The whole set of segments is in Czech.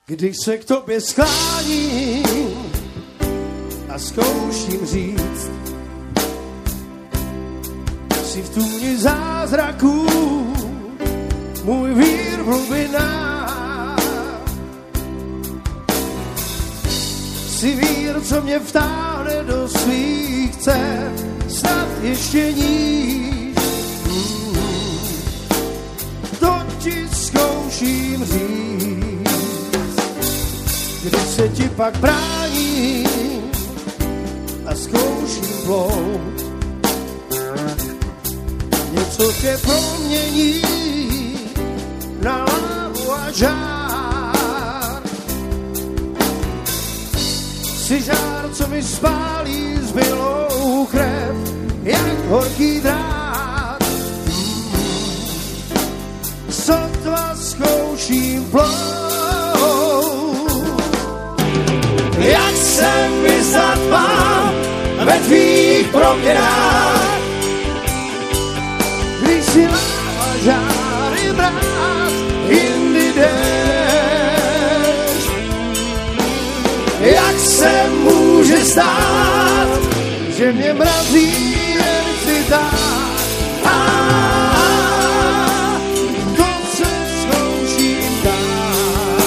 Když se k tobě skláním a zkouším říct, jsi v tůni zázraků, můj vír v hlubinách. Jsi vír, co mě vtáhne do svých cest, snad ještě níž. To ti zkouším říct, když se ti pak bráním a zkouším plout. Něco tě promění na lávu a žár. Jsi žár, co mi spálí zbylou krev, jak horký drát. Sotva zkouším plout. Jak se vyznat mám ve tvých proměnách, když si láva žáry mráz, jindy déšť. Jak se může stát, že mě mrazí jen citát? To se zkouším dát.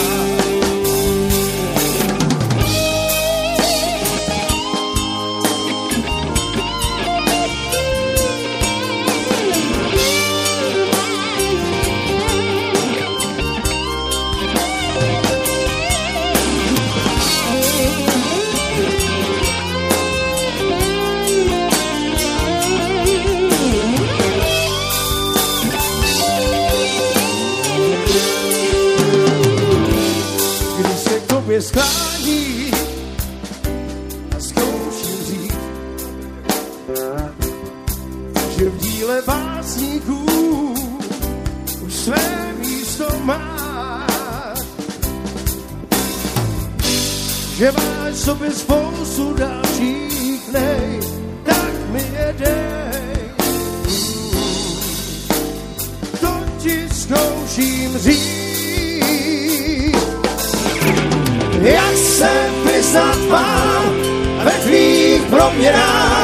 Sklání a zkouším říct, že v díle básníků už své místo máš, že máš v sobě spoustu dalších nej, tak mi je dej. To ti zkouším říct. Jak se vyznat mám ve tvých proměnách,